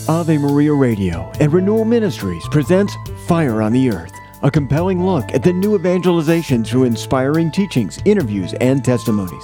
Ave Maria Radio and Renewal Ministries presents Fire on the Earth, a compelling look at the new evangelization through inspiring teachings, interviews, and testimonies.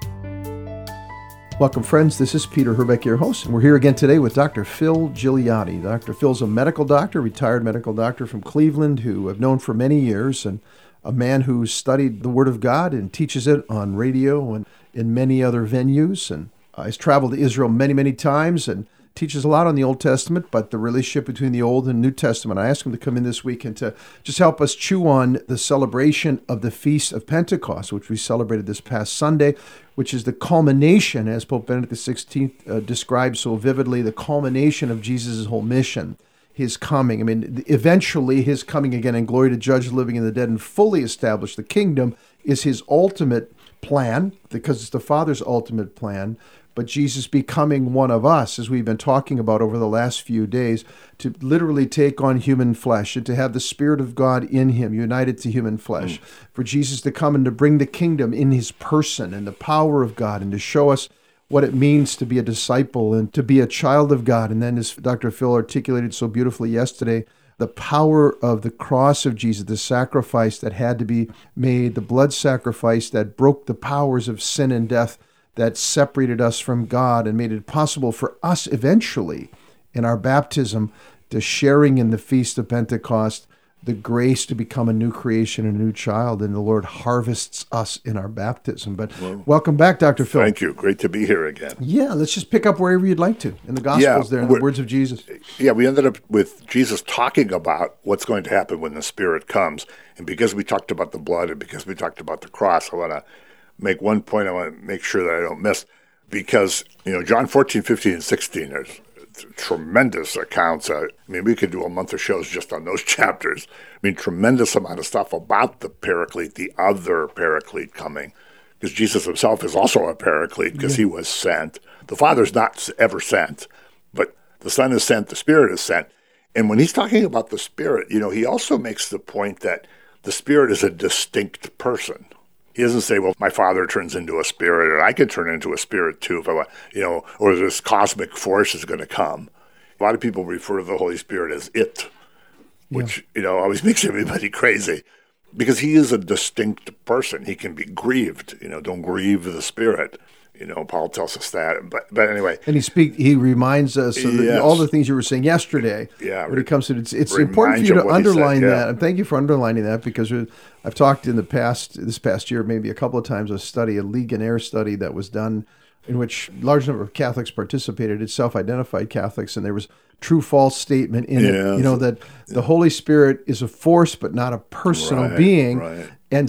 Welcome, friends. This is Peter Herbeck, your host, and we're here again today with Dr. Phil Gigliotti. Dr. Phil's a medical doctor, retired medical doctor from Cleveland, who I've known for many years, and a man who studied the Word of God and teaches it on radio and in many other venues, and has traveled to Israel many, many times and teaches a lot on the Old Testament, but the relationship between the Old and New Testament. I asked him to come in this week and to just help us chew on the celebration of the Feast of Pentecost, which we celebrated this past Sunday, which is the culmination, as Pope Benedict XVI describes so vividly, the culmination of Jesus' whole mission, his coming. I mean, eventually his coming again in glory to judge the living and the dead and fully establish the kingdom is his ultimate plan, because it's the Father's ultimate plan. But Jesus becoming one of us, as we've been talking about over the last few days, to literally take on human flesh and to have the Spirit of God in him, united to human flesh. For Jesus to come and to bring the kingdom in his person and the power of God, and to show us what it means to be a disciple and to be a child of God. And then, as Dr. Phil articulated so beautifully yesterday, the power of the cross of Jesus, the sacrifice that had to be made, the blood sacrifice that broke the powers of sin and death, that separated us from God and made it possible for us eventually in our baptism to sharing in the Feast of Pentecost, the grace to become a new creation, a new child, and the Lord harvests us in our baptism. But welcome back, Dr. Phil. Thank you. Great to be here again. Yeah, let's just pick up wherever you'd like to in the Gospels there, in the words of Jesus. Yeah, we ended up with Jesus talking about what's going to happen when the Spirit comes. And because we talked about the blood and because we talked about the cross, I want to make one point I want to make sure that I don't miss, because, John 14, 15, and 16, there's tremendous accounts. I mean, we could do a month of shows just on those chapters. I mean, tremendous amount of stuff about the Paraclete, the other Paraclete coming, because Jesus himself is also a Paraclete because he was sent. The Father's not ever sent, but the Son is sent, the Spirit is sent. And when he's talking about the Spirit, he also makes the point that the Spirit is a distinct person. He doesn't say, well, my Father turns into a spirit, and I can turn into a spirit too if I want, or this cosmic force is going to come. A lot of people refer to the Holy Spirit as it, which, always makes everybody crazy, because he is a distinct person. He can be grieved, don't grieve the Spirit. Paul tells us that. But anyway. And he reminds us of all the things you were saying yesterday. Yeah. When it comes to it's important for you to underline that. And thank you for underlining that, because I've talked in this past year, maybe a couple of times, a Ligonier study that was done in which a large number of Catholics participated. It's self-identified Catholics, and there was true-false statement in it, that the Holy Spirit is a force but not a personal being. Right. And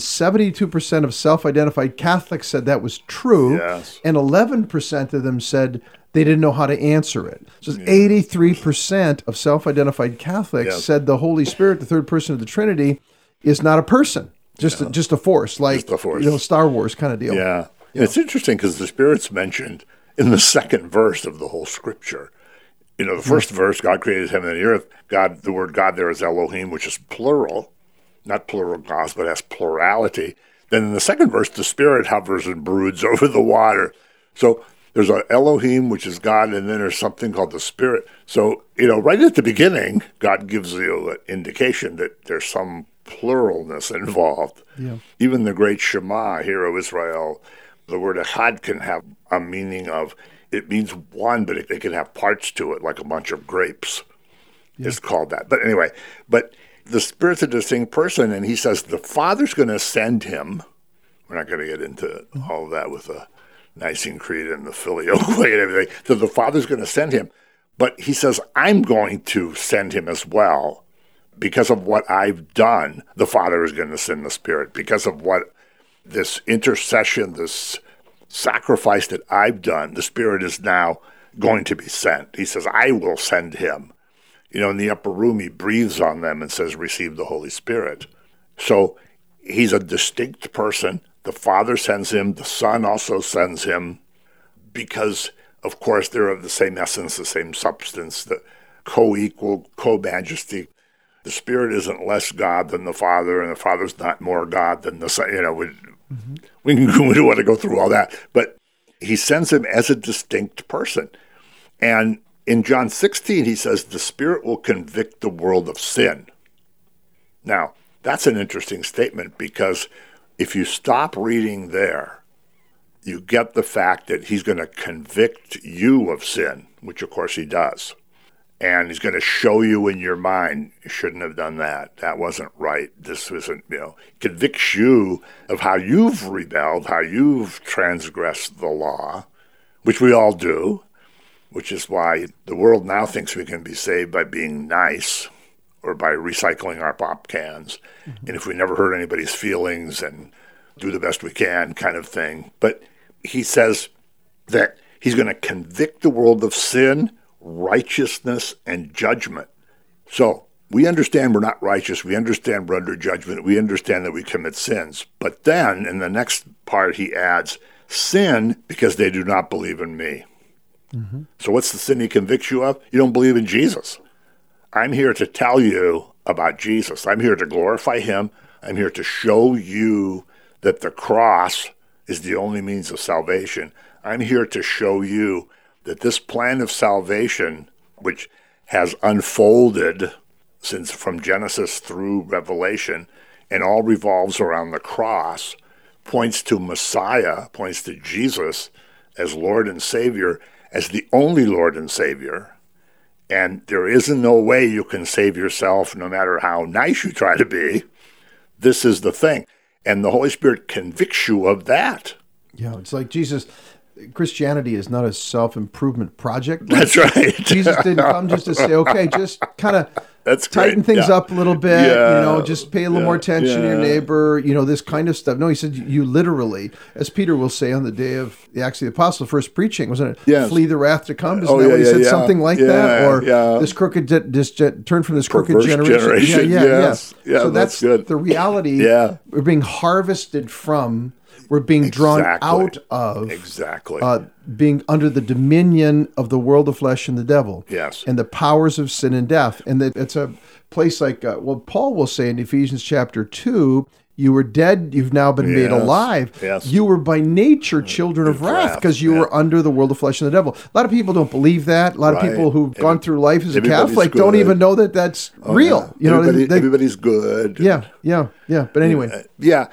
72% of self-identified Catholics said that was true, and 11% of them said they didn't know how to answer it. So 83% of self-identified Catholics said the Holy Spirit, the third person of the Trinity, is not a person, just a force, like Star Wars kind of deal. Yeah. It's interesting because the Spirit's mentioned in the second verse of the whole Scripture. The first verse, God created heaven and the earth. God, the word God there is Elohim, which is plural. Not plural gods, but has plurality. Then in the second verse, the Spirit hovers and broods over the water. So there's an Elohim, which is God, and then there's something called the Spirit. So, right at the beginning, God gives you an indication that there's some pluralness involved. Yeah. Even the great Shema, Hear, O Israel, the word echad can have a meaning of, it means one, but it can have parts to it, like a bunch of grapes. Yeah. It's called that. But anyway, the Spirit's a distinct person, and he says the Father's going to send him. We're not going to get into all of that with the Nicene Creed and the Filioque and everything. So the Father's going to send him. But he says, I'm going to send him as well. Because of what I've done, the Father is going to send the Spirit. Because of what this intercession, this sacrifice that I've done, the Spirit is now going to be sent. He says, I will send him. In the upper room, he breathes on them and says, receive the Holy Spirit. So he's a distinct person. The Father sends him. The Son also sends him because, of course, they're of the same essence, the same substance, the co-equal, co-majesty. The Spirit isn't less God than the Father, and the Father's not more God than the Son. We don't want to go through all that. But he sends him as a distinct person. And In John 16, he says, the Spirit will convict the world of sin. Now, that's an interesting statement because if you stop reading there, you get the fact that he's going to convict you of sin, which of course he does. And he's going to show you in your mind, you shouldn't have done that. That wasn't right. This isn't, convicts you of how you've rebelled, how you've transgressed the law, which we all do, which is why the world now thinks we can be saved by being nice or by recycling our pop cans. Mm-hmm. And if we never hurt anybody's feelings and do the best we can kind of thing. But he says that he's going to convict the world of sin, righteousness, and judgment. So we understand we're not righteous. We understand we're under judgment. We understand that we commit sins. But then in the next part he adds, sin because they do not believe in me. Mm-hmm. So what's the sin he convicts you of? You don't believe in Jesus. I'm here to tell you about Jesus. I'm here to glorify him. I'm here to show you that the cross is the only means of salvation. I'm here to show you that this plan of salvation, which has unfolded since from Genesis through Revelation, and all revolves around the cross, points to Messiah, points to Jesus as Lord and Savior, as the only Lord and Savior. And there isn't no way you can save yourself, no matter how nice you try to be. This is the thing. And the Holy Spirit convicts you of that. Yeah, it's like Jesus. Christianity is not a self-improvement project. That's right. Jesus didn't come just to say, okay, just kind of tighten things up a little bit, just pay a little more attention to your neighbor, this kind of stuff. No, he said you literally, as Peter will say on the day of the Acts of the Apostles, first preaching, wasn't it? Yes. Flee the wrath to come. Isn't that what he said? Something like that? Or this crooked, turn from this crooked generation. Yeah. So that's good. The reality. We're being harvested from. We're being drawn out of being under the dominion of the world of flesh and the devil. Yes. And the powers of sin and death. And that it's a place like, Paul will say in Ephesians chapter 2, you were dead, you've now been made alive. Yes. You were by nature children of wrath because you were under the world of flesh and the devil. A lot of people don't believe that. A lot of people who've gone through life as a Catholic don't even know that that's real. Everybody's good. Yeah. But anyway.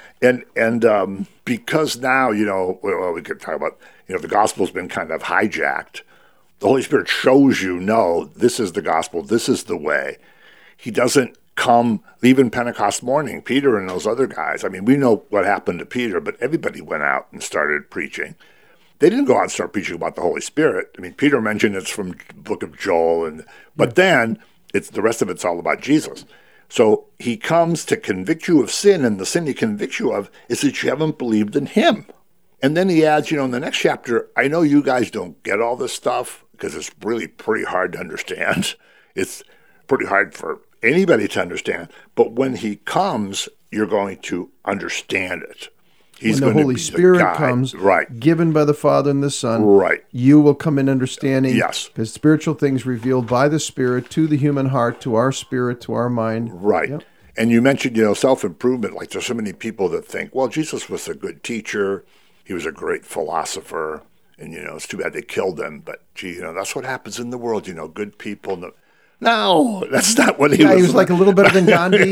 And because now, we could talk about, the gospel's been kind of hijacked. The Holy Spirit shows you, no, this is the gospel. This is the way. He doesn't come, even Pentecost morning, Peter and those other guys. I mean, we know what happened to Peter, but everybody went out and started preaching. They didn't go out and start preaching about the Holy Spirit. I mean, Peter mentioned it's from the book of Joel, but then the rest of it's all about Jesus. So he comes to convict you of sin, and the sin he convicts you of is that you haven't believed in him. And then he adds, in the next chapter, I know you guys don't get all this stuff because it's really pretty hard to understand. It's pretty hard for anybody to understand. But when he comes, you're going to understand it. When the Holy Spirit comes, given by the Father and the Son, you will come in understanding. Yes. Because spiritual things revealed by the Spirit to the human heart, to our spirit, to our mind. Right. Yep. And you mentioned, self-improvement. Like there's so many people that think, well, Jesus was a good teacher. He was a great philosopher. And, it's too bad they killed him. But, that's what happens in the world. Good people. No, that's not what he was. He was like a little better than Gandhi,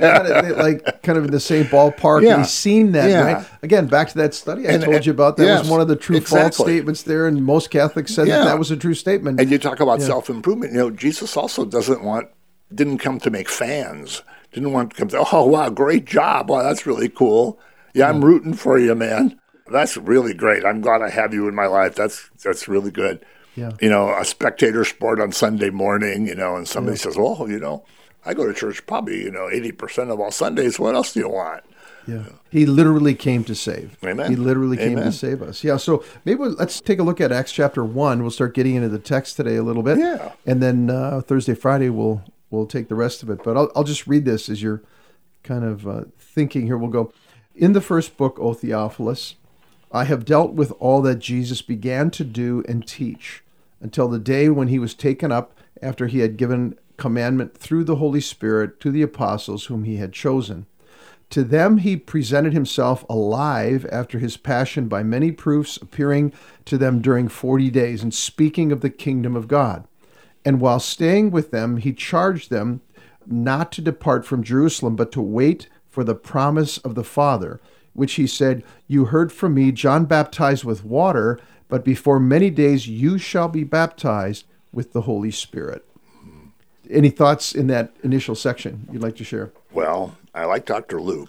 but kind of in the same ballpark. Yeah. We've seen that, right? Again, back to that study I told you about. That was one of the true-false statements there, and most Catholics said that was a true statement. And you talk about self-improvement. Jesus also didn't come to make fans. Didn't want to come to, oh, wow, great job. Wow, that's really cool. Yeah, I'm rooting for you, man. That's really great. I'm glad I have you in my life. That's really good. Yeah. A spectator sport on Sunday morning, and somebody says, well, I go to church probably, 80% of all Sundays. What else do you want? Yeah. He literally came to save. Amen. He literally came to save us. Yeah. So maybe let's take a look at Acts chapter 1. We'll start getting into the text today a little bit. Yeah. And then Thursday, Friday, we'll take the rest of it. But I'll just read this as you're kind of thinking here. We'll go, in the first book, O Theophilus, I have dealt with all that Jesus began to do and teach until the day when he was taken up after he had given commandment through the Holy Spirit to the apostles whom he had chosen. To them he presented himself alive after his passion by many proofs, appearing to them during 40 days and speaking of the kingdom of God. And while staying with them, he charged them not to depart from Jerusalem, but to wait for the promise of the Father, which he said, "You heard from me, John baptized with water, but before many days you shall be baptized with the Holy Spirit." Any thoughts in that initial section you'd like to share? Well, I like Dr. Luke.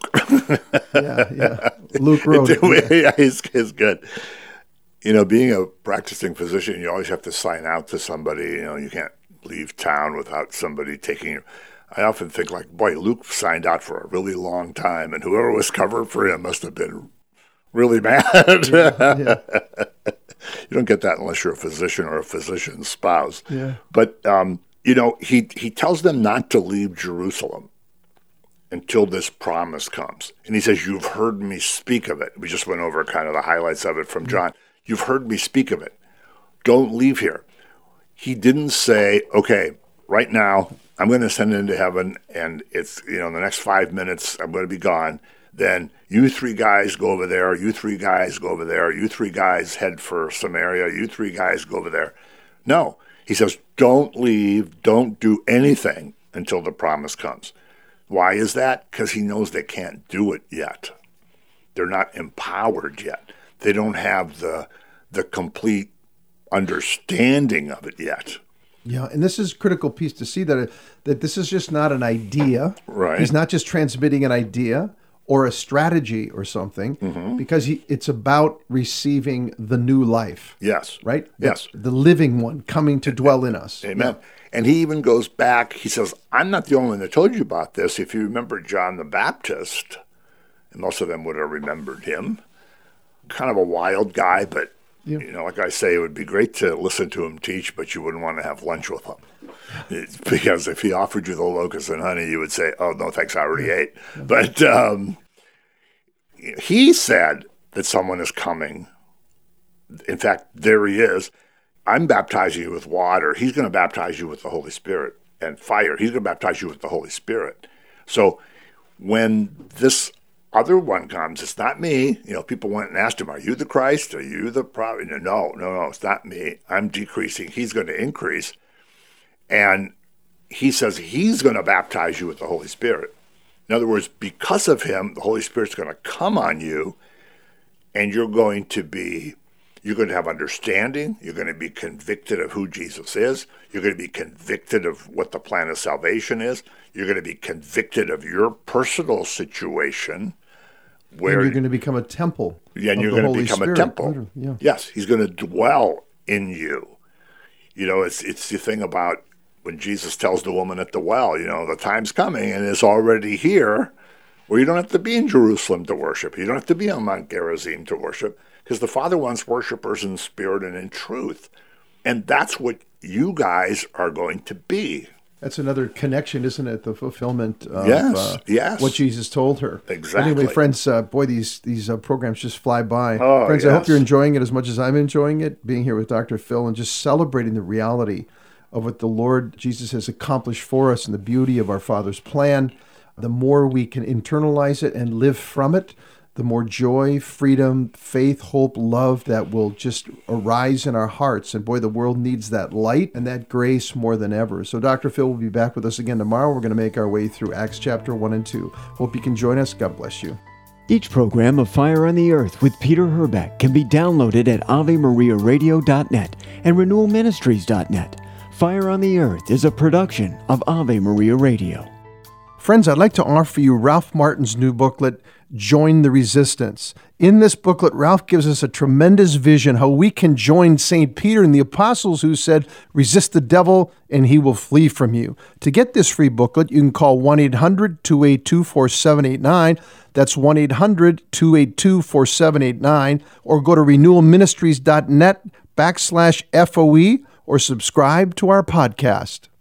Yeah. Luke wrote it. Yeah, he's good. You know, being a practicing physician, you always have to sign out to somebody. You know, you can't leave town without somebody taking you. I often think, like, boy, Luke signed out for a really long time, and whoever was covering for him must have been really mad. Yeah. You don't get that unless you're a physician or a physician's spouse. Yeah. But, you know, he tells them not to leave Jerusalem until this promise comes. And he says, "You've heard me speak of it." We just went over kind of the highlights of it from John. "You've heard me speak of it. Don't leave here." He didn't say, "Okay, right now, I'm going to send it into heaven, and it's, you know, in the next 5 minutes, I'm going to be gone. Then you three guys go over there, you three guys go over there, you three guys head for Samaria, you three guys go over there." No. He says, don't leave, don't do anything until the promise comes. Why is that? Because he knows they can't do it yet. They're not empowered yet. They don't have the complete understanding of it yet. Yeah, and this is a critical piece to see that this is just not an idea. Right. He's not just transmitting an idea or a strategy or something, because it's about receiving the new life. Yes. Right? Yes. The living one coming to dwell in us. Amen. And he even goes back, he says, "I'm not the only one that told you about this. If you remember John the Baptist," and most of them would have remembered him, kind of a wild guy, but Yeah. you know, like I say, it would be great to listen to him teach, but you wouldn't want to have lunch with him. It's because if he offered you the locusts and honey, you would say, "Oh, no, thanks, I already ate." But he said that someone is coming. In fact, there he is. "I'm baptizing you with water. He's going to baptize you with the Holy Spirit and fire. He's going to baptize you with the Holy Spirit." So when this other one comes, it's not me. You know, people went and asked him, "Are you the Christ? Are you the prophet?" No, it's not me. I'm decreasing. He's going to increase. And he says he's going to baptize you with the Holy Spirit. In other words, because of him, the Holy Spirit's going to come on you, and you're going to have understanding. You're going to be convicted of who Jesus is. You're going to be convicted of what the plan of salvation is. You're going to be convicted of your personal situation. Where and you're going to become a temple. Yeah, and you're going to become a temple. Yeah. Yes, he's going to dwell in you. You know, it's the thing about when Jesus tells the woman at the well, you know, the time's coming and it's already here, where you don't have to be in Jerusalem to worship. You don't have to be on Mount Gerizim to worship, because the Father wants worshipers in spirit and in truth. And that's what you guys are going to be. That's another connection, isn't it? The fulfillment of yes. what Jesus told her. Exactly. Anyway, friends, boy, these programs just fly by. Oh, friends, yes. I hope you're enjoying it as much as I'm enjoying it, being here with Dr. Phil and just celebrating the reality of what the Lord Jesus has accomplished for us and the beauty of our Father's plan. The more we can internalize it and live from it, the more joy, freedom, faith, hope, love that will just arise in our hearts. And boy, the world needs that light and that grace more than ever. So Dr. Phil will be back with us again tomorrow. We're going to make our way through Acts chapter 1 and 2. Hope you can join us. God bless you. Each program of Fire on the Earth with Peter Herbeck can be downloaded at AveMariaRadio.net and RenewalMinistries.net. Fire on the Earth is a production of Ave Maria Radio. Friends, I'd like to offer you Ralph Martin's new booklet, Join the Resistance. In this booklet, Ralph gives us a tremendous vision how we can join St. Peter and the apostles who said, "Resist the devil and he will flee from you." To get this free booklet, you can call 1-800-282-4789. That's 1-800-282-4789. Or go to renewalministries.net/FOE or subscribe to our podcast.